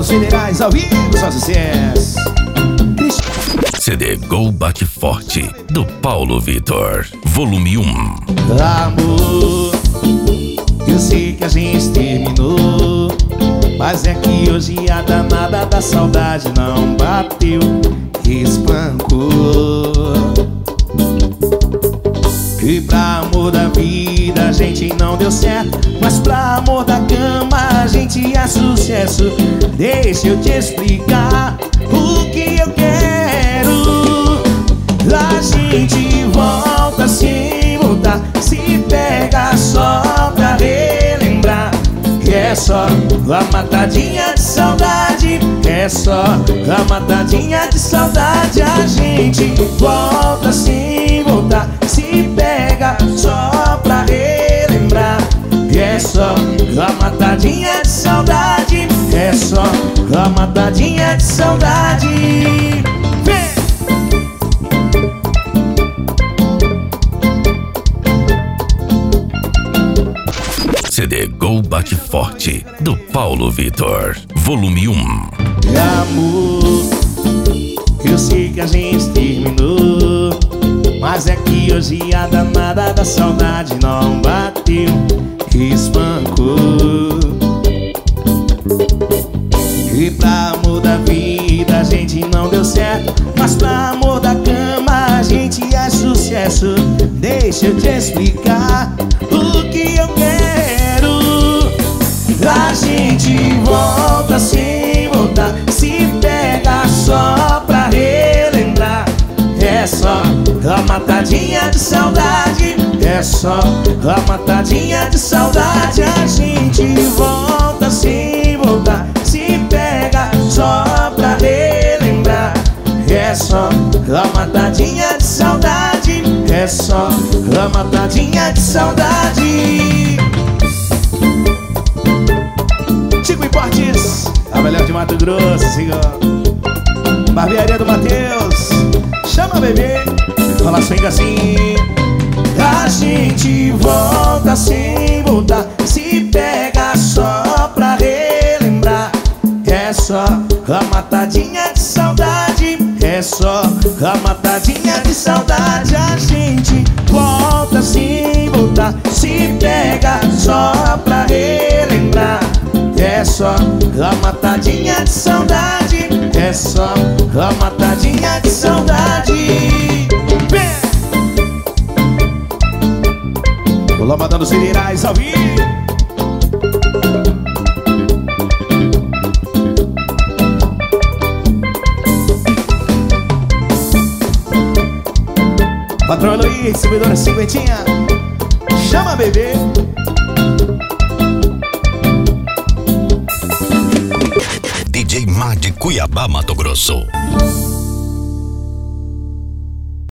dos Federais, ao vivo, só sucesso. CD Gol Bate Forte, do Paulo Vitor, volume 1. Amor, eu sei que a gente terminou, mas é que hoje a danada da saudade não bateu, espancou. E pra amor da vida a gente não deu certo, mas pra amor da cama a gente é sucesso. Deixa eu te explicar o que eu quero. A gente volta sem voltar, se pega só pra relembrar. É só a matadinha de saudade, é só a matadinha de saudade. A gente volta sem voltar, se pega só pra relembrar. É só a matadinha de saudade, é só a matadinha de saudade. Vem! CD Gol Bate Forte, do Paulo Vitor, volume 1. Amor, eu sei que a gente terminou, mas é que hoje a danada da saudade não bateu, espancou. E pra amor da vida a gente não deu certo, mas pra amor da cama a gente é sucesso. Deixa eu te explicar o que eu quero. A gente volta sem voltar, se pega só pra relembrar. É só a matadinha de saudade, é só a matadinha de saudade. A gente volta sem voltar, se pega só pra relembrar. É só a matadinha de saudade, é só a matadinha de saudade. Chico Importes, a melhor de Mato Grosso, siga. Barbearia do Matheus, chama bebê, fala swing assim. A gente volta sem voltar, se pega só pra relembrar. É só a matadinha de saudade, é só a matadinha de saudade. A gente volta sem voltar, se pega só pra relembrar. É só a matadinha de saudade, é só a matadinha de saudade. Vem! O Lambadão dos Federais ao vivo. Patrão Luiz, distribuidora cinquentinha, chama bebê. DJ Má de Cuiabá, Mato Grosso.